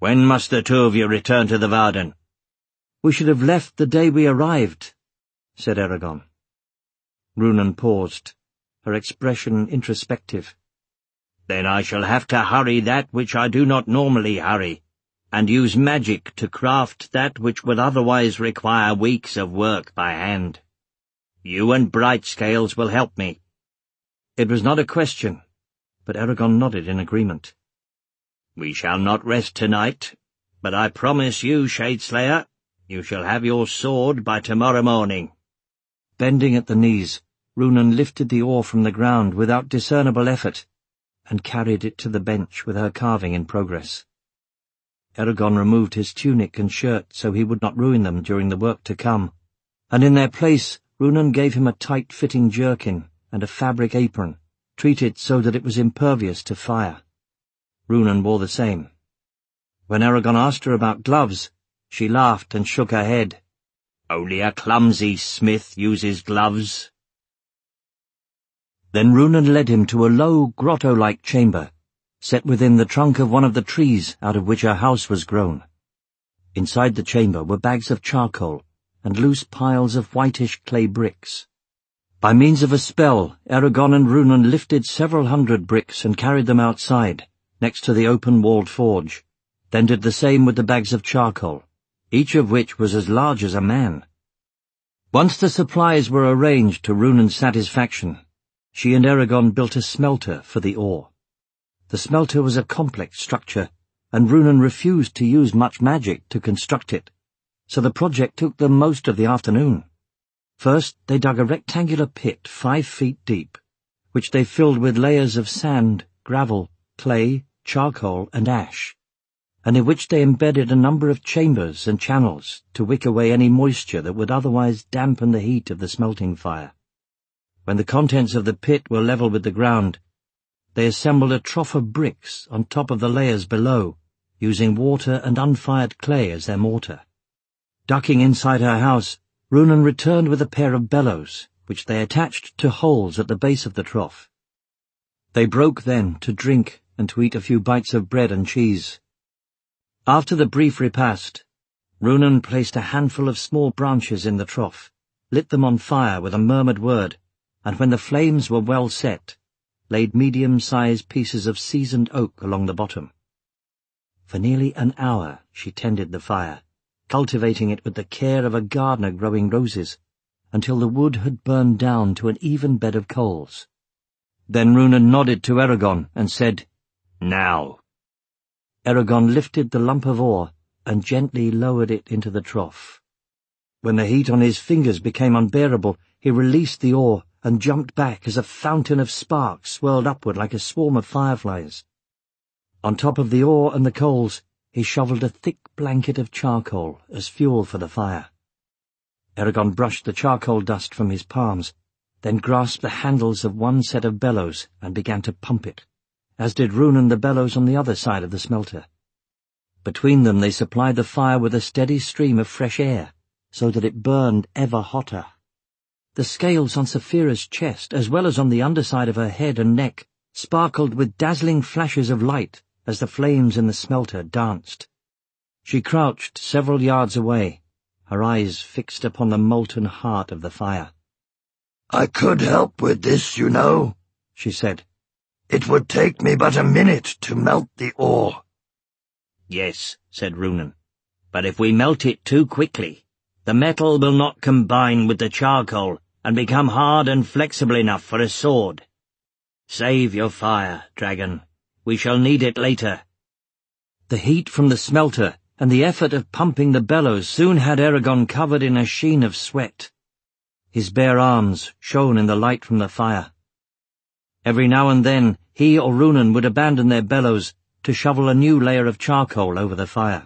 Speaker 3: When must the two of you return to the Varden?
Speaker 1: We should have left the day we arrived, said Eragon. Runan paused, her expression introspective.
Speaker 3: Then I shall have to hurry that which I do not normally hurry, and use magic to craft that which would otherwise require weeks of work by hand. You and Brightscales will help me.
Speaker 1: It was not a question, but Eragon nodded in agreement.
Speaker 3: We shall not rest tonight, but I promise you, Shadeslayer, you shall have your sword by tomorrow morning.
Speaker 1: Bending at the knees, Runan lifted the oar from the ground without discernible effort, and carried it to the bench with her carving in progress. Eragon removed his tunic and shirt so he would not ruin them during the work to come, and in their place Runan gave him a tight-fitting jerkin and a fabric apron, treated so that it was impervious to fire. Runan wore the same. When Eragon asked her about gloves, she laughed and shook her head.
Speaker 3: Only a clumsy smith uses gloves.
Speaker 1: Then Runan led him to a low, grotto-like chamber, set within the trunk of one of the trees out of which her house was grown. Inside the chamber were bags of charcoal and loose piles of whitish clay bricks. By means of a spell, Eragon and Runan lifted several hundred bricks and carried them outside, next to the open-walled forge, then did the same with the bags of charcoal, each of which was as large as a man. Once the supplies were arranged to Runan's satisfaction, she and Eragon built a smelter for the ore. The smelter was a complex structure, and Runan refused to use much magic to construct it, so the project took them most of the afternoon. First, they dug a rectangular pit 5 feet deep, which they filled with layers of sand, gravel, clay, charcoal, and ash, and in which they embedded a number of chambers and channels to wick away any moisture that would otherwise dampen the heat of the smelting fire. When the contents of the pit were level with the ground, they assembled a trough of bricks on top of the layers below, using water and unfired clay as their mortar. Ducking inside her house, Runan returned with a pair of bellows, which they attached to holes at the base of the trough. They broke then to drink and to eat a few bites of bread and cheese. After the brief repast, Runan placed a handful of small branches in the trough, lit them on fire with a murmured word, and when the flames were well set, laid medium-sized pieces of seasoned oak along the bottom. For nearly an hour she tended the fire, cultivating it with the care of a gardener growing roses, until the wood had burned down to an even bed of coals. Then Runan nodded to Eragon and said,
Speaker 3: "Now."
Speaker 1: Eragon lifted the lump of ore and gently lowered it into the trough. When the heat on his fingers became unbearable, he released the ore and jumped back as a fountain of sparks swirled upward like a swarm of fireflies. On top of the ore and the coals, he shoveled a thick blanket of charcoal as fuel for the fire. Eragon brushed the charcoal dust from his palms, then grasped the handles of one set of bellows and began to pump it, as did Runan the bellows on the other side of the smelter. Between them they supplied the fire with a steady stream of fresh air, so that it burned ever hotter. The scales on Saphira's chest, as well as on the underside of her head and neck, sparkled with dazzling flashes of light as the flames in the smelter danced. She crouched several yards away, her eyes fixed upon the molten heart of the fire.
Speaker 2: "I could help with this, you know," she said. "It would take me but a minute to melt the ore."
Speaker 3: "Yes," said Runan, "but if we melt it too quickly, the metal will not combine with the charcoal and become hard and flexible enough for a sword. Save your fire, dragon. We shall need it later."
Speaker 1: The heat from the smelter and the effort of pumping the bellows soon had Eragon covered in a sheen of sweat. His bare arms shone in the light from the fire. Every now and then he or Runan would abandon their bellows to shovel a new layer of charcoal over the fire.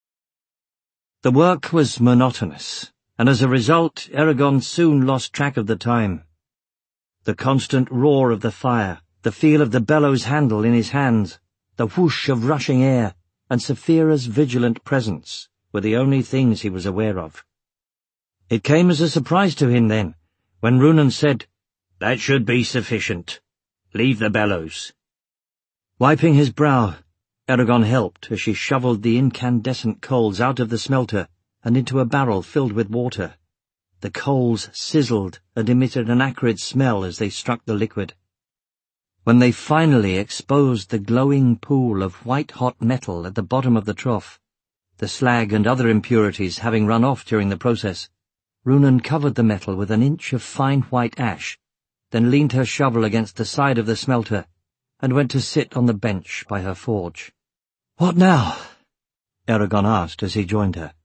Speaker 1: The work was monotonous, and as a result Eragon soon lost track of the time. The constant roar of the fire, the feel of the bellows handle in his hands, the whoosh of rushing air, and Saphira's vigilant presence were the only things he was aware of. It came as a surprise to him then, when Runan said, "That should be sufficient. Leave the bellows." Wiping his brow, Eragon helped as she shoveled the incandescent coals out of the smelter and into a barrel filled with water. The coals sizzled and emitted an acrid smell as they struck the liquid. When they finally exposed the glowing pool of white-hot metal at the bottom of the trough, the slag and other impurities having run off during the process, Runan covered the metal with an inch of fine white ash, then leaned her shovel against the side of the smelter and went to sit on the bench by her forge. "What now?" Eragon asked as he joined her.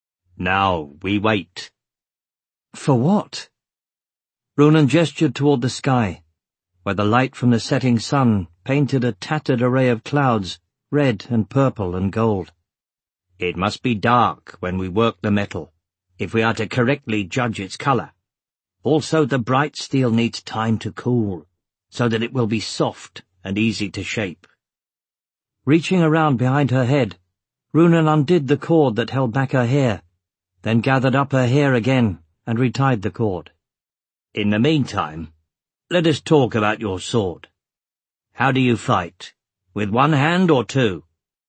Speaker 3: "Now we wait."
Speaker 1: "For what?" Runan gestured toward the sky, where the light from the setting sun painted a tattered array of clouds, red and purple and gold.
Speaker 3: "It must be dark when we work the metal, if we are to correctly judge its colour. Also the bright steel needs time to cool, so that it will be soft and easy to shape."
Speaker 1: Reaching around behind her head, Runan undid the cord that held back her hair, then gathered up her hair again and retied the cord.
Speaker 3: "In the meantime, let us talk about your sword. How do you fight? With one hand or two?"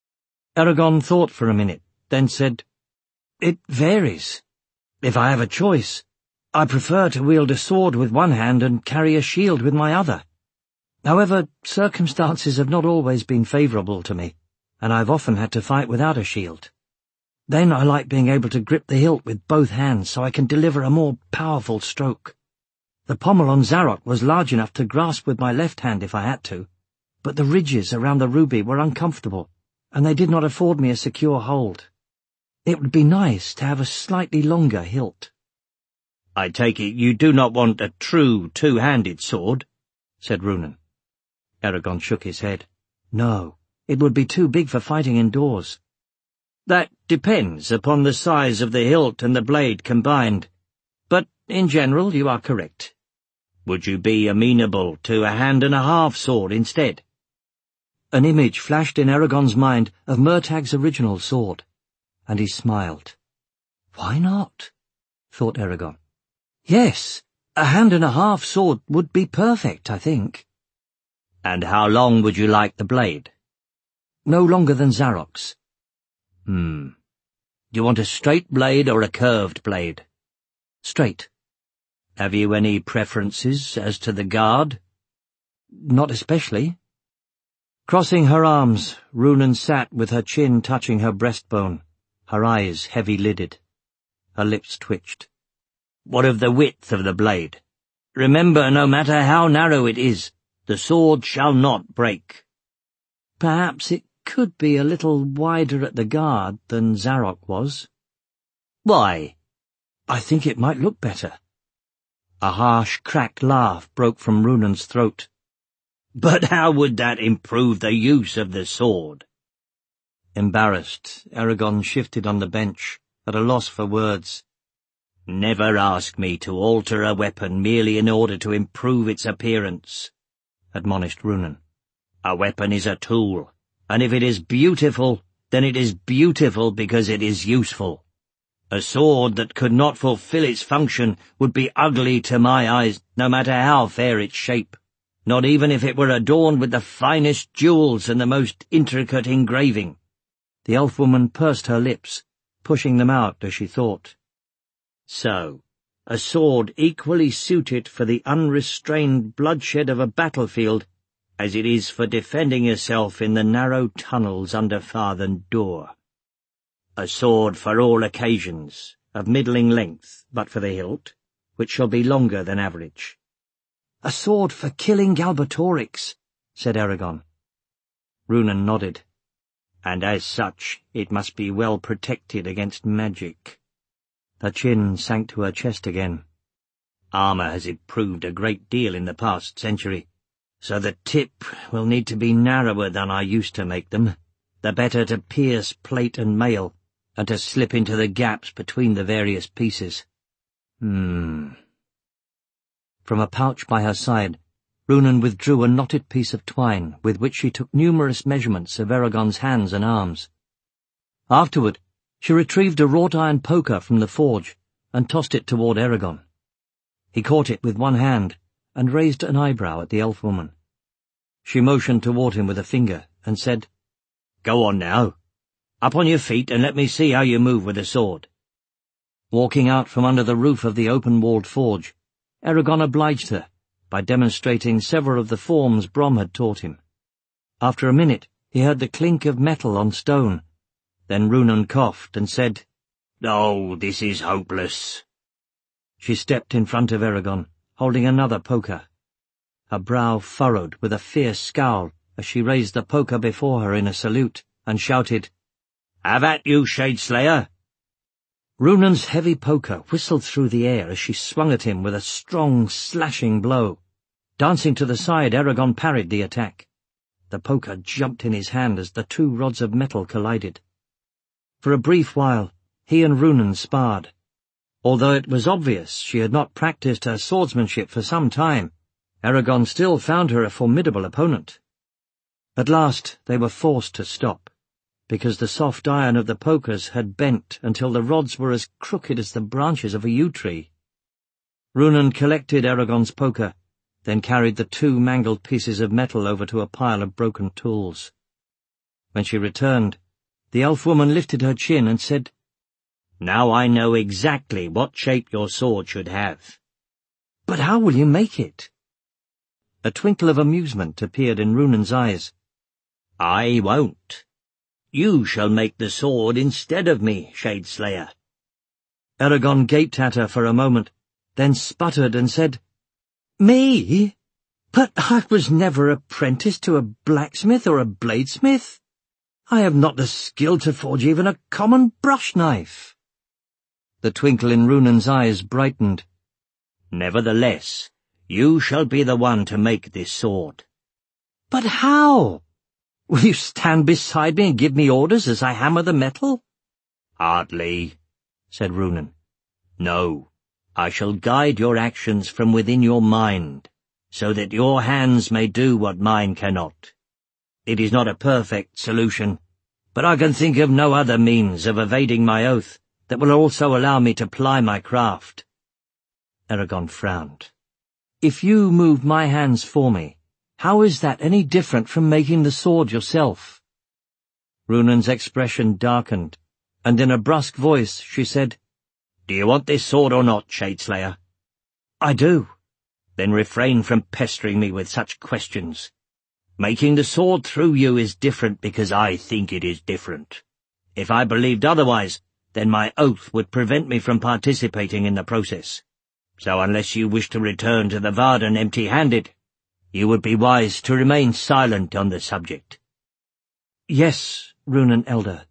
Speaker 1: Eragon thought for a minute, then said, "It varies. If I have a choice, I prefer to wield a sword with one hand and carry a shield with my other. However, circumstances have not always been favourable to me, and I've often had to fight without a shield. Then I like being able to grip the hilt with both hands so I can deliver a more powerful stroke. The pommel on Zarok was large enough to grasp with my left hand if I had to, but the ridges around the ruby were uncomfortable, and they did not afford me a secure hold. It would be nice to have a slightly longer hilt."
Speaker 3: "I take it you do not want a true two-handed sword," said Runan.
Speaker 1: Eragon shook his head. "No, it would be too big for fighting indoors."
Speaker 3: "That depends upon the size of the hilt and the blade combined, but in general you are correct. Would you be amenable to a hand-and-a-half sword instead?"
Speaker 1: An image flashed in Eragon's mind of Murtag's original sword, and he smiled. "Why not?" thought Eragon. "Yes, a hand-and-a-half sword would be perfect, I think."
Speaker 3: "And how long would you like the blade?"
Speaker 1: "No longer than Zarok's."
Speaker 3: Do you want a straight blade or a curved blade?"
Speaker 1: "Straight."
Speaker 3: "Have you any preferences as to the guard?"
Speaker 1: "Not especially." Crossing her arms, Runan sat with her chin touching her breastbone, her eyes heavy-lidded. Her lips twitched.
Speaker 3: "What of the width of the blade? Remember, no matter how narrow it is, the sword shall not break."
Speaker 1: "Perhaps it could be a little wider at the guard than Zarok was."
Speaker 3: "Why?"
Speaker 1: "I think it might look better." A harsh, cracked laugh broke from Runan's throat.
Speaker 3: "But how would that improve the use of the sword?"
Speaker 1: Embarrassed, Eragon shifted on the bench, at a loss for words.
Speaker 3: "Never ask me to alter a weapon merely in order to improve its appearance," admonished Runan. "A weapon is a tool, and if it is beautiful, then it is beautiful because it is useful. A sword that could not fulfill its function would be ugly to my eyes, no matter how fair its shape, not even if it were adorned with the finest jewels and the most intricate engraving."
Speaker 1: The elf-woman pursed her lips, pushing them out as she thought.
Speaker 3: "So, a sword equally suited for the unrestrained bloodshed of a battlefield as it is for defending yourself in the narrow tunnels under Farthen Door. A sword for all occasions, of middling length, but for the hilt, which shall be longer than average."
Speaker 1: "A sword for killing Galbatorix," said Eragon.
Speaker 3: Runan nodded. "And as such, it must be well protected against magic."
Speaker 1: Her chin sank to her chest again.
Speaker 3: "Armour has improved a great deal in the past century, so the tip will need to be narrower than I used to make them, the better to pierce plate and mail, and to slip into the gaps between the various pieces."
Speaker 1: From a pouch by her side, Runan withdrew a knotted piece of twine with which she took numerous measurements of Eragon's hands and arms. Afterward, she retrieved a wrought-iron poker from the forge and tossed it toward Eragon. He caught it with one hand and raised an eyebrow at the elf-woman. She motioned toward him with a finger and said,
Speaker 3: Go on now. Up on your feet and let me see how you move with a sword."
Speaker 1: Walking out from under the roof of the open-walled forge, Eragon obliged her by demonstrating several of the forms Brom had taught him. After a minute, he heard the clink of metal on stone. Then Runan coughed and said,
Speaker 3: "Oh, this is hopeless."
Speaker 1: She stepped in front of Eragon, holding another poker. Her brow furrowed with a fierce scowl as she raised the poker before her in a salute and shouted,
Speaker 3: "Have at you, Shadeslayer!"
Speaker 1: Runan's heavy poker whistled through the air as she swung at him with a strong, slashing blow. Dancing to the side, Eragon parried the attack. The poker jumped in his hand as the two rods of metal collided. For a brief while, he and Runan sparred. Although it was obvious she had not practiced her swordsmanship for some time, Eragon still found her a formidable opponent. At last they were forced to stop, because the soft iron of the pokers had bent until the rods were as crooked as the branches of a yew tree. Runan collected Eragon's poker, then carried the two mangled pieces of metal over to a pile of broken tools. When she returned, the elf woman lifted her chin and said,
Speaker 3: "Now I know exactly what shape your sword should have."
Speaker 1: "But how will you make it?" A twinkle of amusement appeared in Runan's eyes.
Speaker 3: "I won't. You shall make the sword instead of me, Shadeslayer."
Speaker 1: Eragon gaped at her for a moment, then sputtered and said, "Me? But I was never apprenticed to a blacksmith or a bladesmith. I have not the skill to forge even a common brush knife." The twinkle in Runan's eyes brightened.
Speaker 3: "Nevertheless, you shall be the one to make this sword."
Speaker 1: "But how? Will you stand beside me and give me orders as I hammer the metal?"
Speaker 3: "Hardly," said Runan. "No, I shall guide your actions from within your mind, so that your hands may do what mine cannot. It is not a perfect solution, but I can think of no other means of evading my oath that will also allow me to ply my craft."
Speaker 1: Eragon frowned. "If you move my hands for me, how is that any different from making the sword yourself?" Runan's expression darkened, and in a brusque voice she said,
Speaker 3: "Do you want this sword or not, Shadeslayer?"
Speaker 1: "I do."
Speaker 3: "Then refrain from pestering me with such questions. Making the sword through you is different because I think it is different. If I believed otherwise, then my oath would prevent me from participating in the process. So unless you wish to return to the Varden empty-handed, you would be wise to remain silent on the subject."
Speaker 1: "Yes, Runan Elder."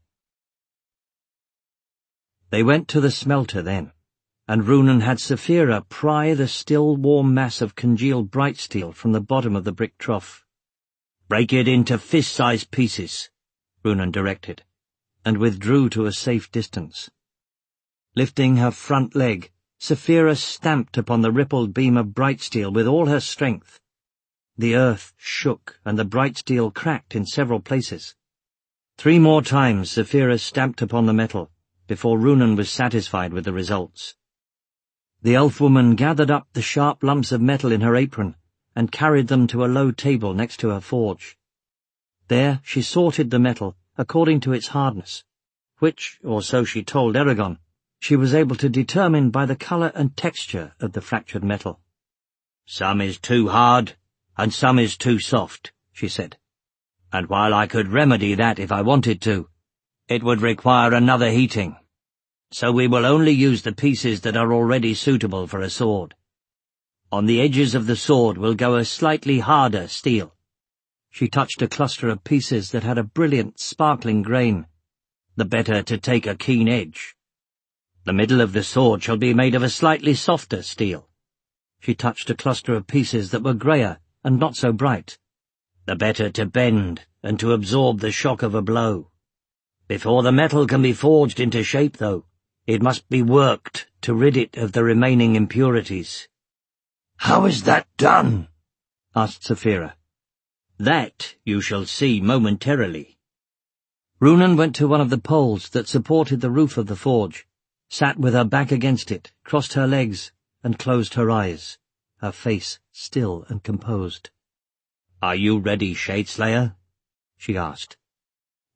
Speaker 1: They went to the smelter then, and Runan had Saphira pry the still warm mass of congealed bright steel from the bottom of the brick trough.
Speaker 3: "Break it into fist-sized pieces," Runan directed,
Speaker 1: and withdrew to a safe distance. Lifting her front leg, Saphira stamped upon the rippled beam of bright steel with all her strength. The earth shook and the bright steel cracked in several places. 3 more times Saphira stamped upon the metal before Runan was satisfied with the results. The elf-woman gathered up the sharp lumps of metal in her apron and carried them to a low table next to her forge. There she sorted the metal according to its hardness, which, or so she told Eragon, she was able to determine by the colour and texture of the fractured metal.
Speaker 3: "Some is too hard, and some is too soft," she said. "And while I could remedy that if I wanted to, it would require another heating. So we will only use the pieces that are already suitable for a sword. On the edges of the sword will go a slightly harder steel."
Speaker 1: She touched a cluster of pieces that had a brilliant, sparkling grain,
Speaker 3: "the better to take a keen edge. The middle of the sword shall be made of a slightly softer steel."
Speaker 1: She touched a cluster of pieces that were greyer and not so bright,
Speaker 3: "the better to bend and to absorb the shock of a blow. Before the metal can be forged into shape, though, it must be worked to rid it of the remaining impurities."
Speaker 2: "How is that done?"
Speaker 1: asked Saphira.
Speaker 3: "That you shall see momentarily."
Speaker 1: Runan went to one of the poles that supported the roof of the forge, sat with her back against it, crossed her legs, and closed her eyes, her face still and composed.
Speaker 3: "Are you ready, Shadeslayer?" she asked.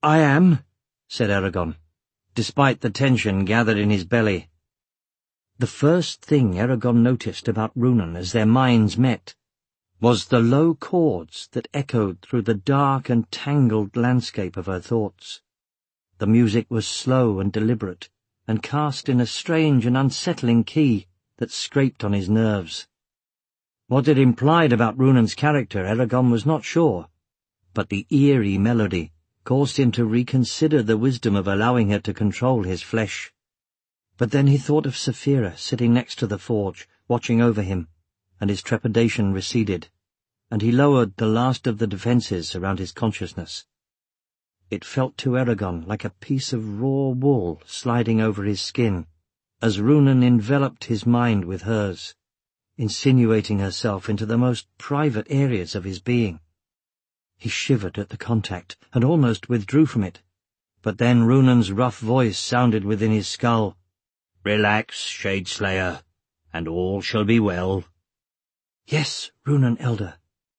Speaker 1: "I am," said Eragon, despite the tension gathered in his belly. The first thing Eragon noticed about Runan as their minds met was the low chords that echoed through the dark and tangled landscape of her thoughts. The music was slow and deliberate, and cast in a strange and unsettling key that scraped on his nerves. What it implied about Runan's character, Eragon was not sure, but the eerie melody caused him to reconsider the wisdom of allowing her to control his flesh. But then he thought of Saphira sitting next to the forge, watching over him, and his trepidation receded, and he lowered the last of the defences around his consciousness. It felt to Eragon like a piece of raw wool sliding over his skin, as Runan enveloped his mind with hers, insinuating herself into the most private areas of his being. He shivered at the contact, and almost withdrew from it, but then Runan's rough voice sounded within his skull.
Speaker 3: "Relax, Shadeslayer, and all shall be well."
Speaker 1: "Yes, Runan Elder."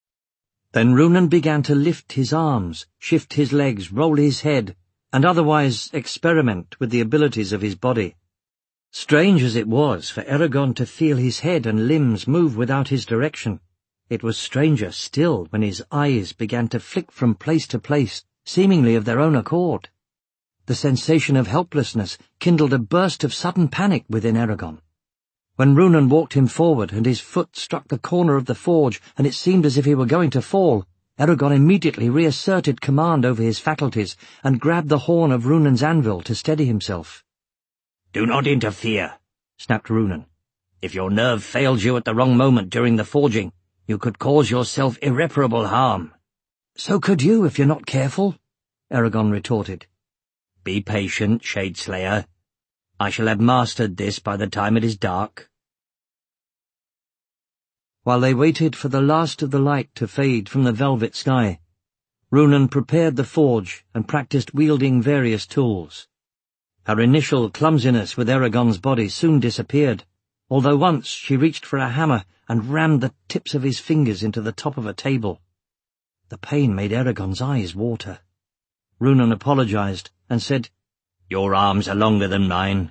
Speaker 1: Then Runan began to lift his arms, shift his legs, roll his head, and otherwise experiment with the abilities of his body. Strange as it was for Eragon to feel his head and limbs move without his direction, it was stranger still when his eyes began to flick from place to place, seemingly of their own accord. The sensation of helplessness kindled a burst of sudden panic within Eragon. When Runan walked him forward and his foot struck the corner of the forge and it seemed as if he were going to fall, Eragon immediately reasserted command over his faculties and grabbed the horn of Runan's anvil to steady himself.
Speaker 3: "Do not interfere," snapped Runan. "If your nerve fails you at the wrong moment during the forging, you could cause yourself irreparable harm."
Speaker 1: "So could you if you're not careful," Eragon retorted.
Speaker 3: "Be patient, Shadeslayer. I shall have mastered this by the time it is dark."
Speaker 1: While they waited for the last of the light to fade from the velvet sky, Runan prepared the forge and practiced wielding various tools. Her initial clumsiness with Eragon's body soon disappeared, although once she reached for a hammer and rammed the tips of his fingers into the top of a table. The pain made Eragon's eyes water. Runan apologized and said,
Speaker 3: "Your arms are longer than mine."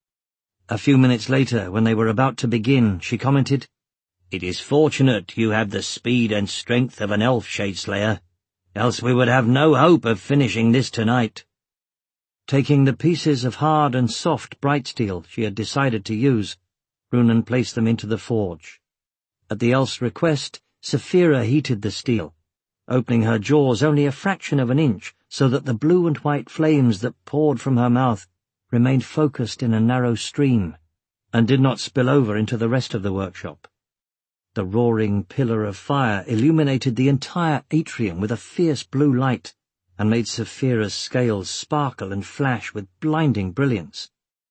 Speaker 1: A few minutes later, when they were about to begin, she commented,
Speaker 3: "It is fortunate you have the speed and strength of an elf, Shadeslayer, else we would have no hope of finishing this tonight."
Speaker 1: Taking the pieces of hard and soft bright steel she had decided to use, Runan placed them into the forge. At the elf's request, Saphira heated the steel, opening her jaws only a fraction of an inch so that the blue and white flames that poured from her mouth remained focused in a narrow stream and did not spill over into the rest of the workshop. The roaring pillar of fire illuminated the entire atrium with a fierce blue light and made Saphira's scales sparkle and flash with blinding brilliance.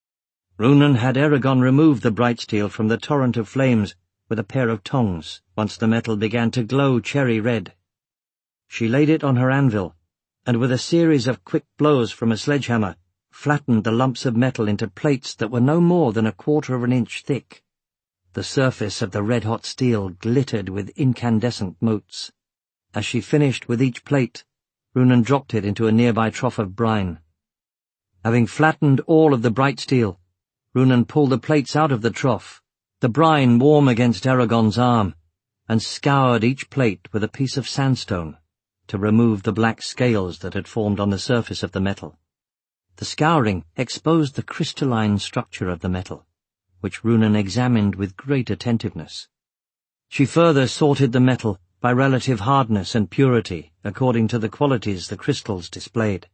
Speaker 1: Runan had Eragon remove the bright steel from the torrent of flames with a pair of tongs once the metal began to glow cherry red. She laid it on her anvil, and with a series of quick blows from a sledgehammer, flattened the lumps of metal into plates that were no more than 1/4 of an inch thick. The surface of the red-hot steel glittered with incandescent motes. As she finished with each plate, Runan dropped it into a nearby trough of brine. Having flattened all of the bright steel, Runan pulled the plates out of the trough, the brine warm against Eragon's arm, and scoured each plate with a piece of sandstone to remove the black scales that had formed on the surface of the metal. The scouring exposed the crystalline structure of the metal, which Runan examined with great attentiveness. She further sorted the metal by relative hardness and purity according to the qualities the crystals displayed.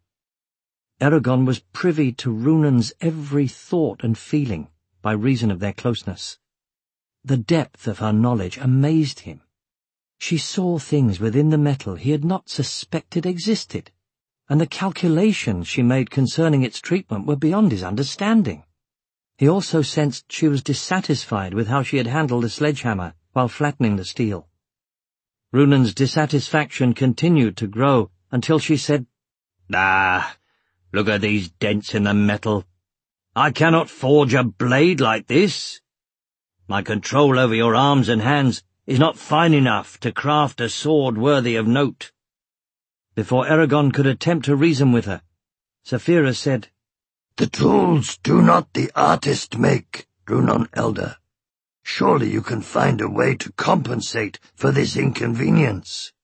Speaker 1: Eragon was privy to Runan's every thought and feeling by reason of their closeness. The depth of her knowledge amazed him. She saw things within the metal he had not suspected existed, and the calculations she made concerning its treatment were beyond his understanding. He also sensed she was dissatisfied with how she had handled the sledgehammer while flattening the steel. Runan's dissatisfaction continued to grow until she said,
Speaker 3: "Ah, look at these dents in the metal. I cannot forge a blade like this. My control over your arms and hands is not fine enough to craft a sword worthy of note."
Speaker 1: Before Eragon could attempt to reason with her, Saphira said,
Speaker 2: "The tools do not the artist make, Runon Elder. Surely you can find a way to compensate for this inconvenience."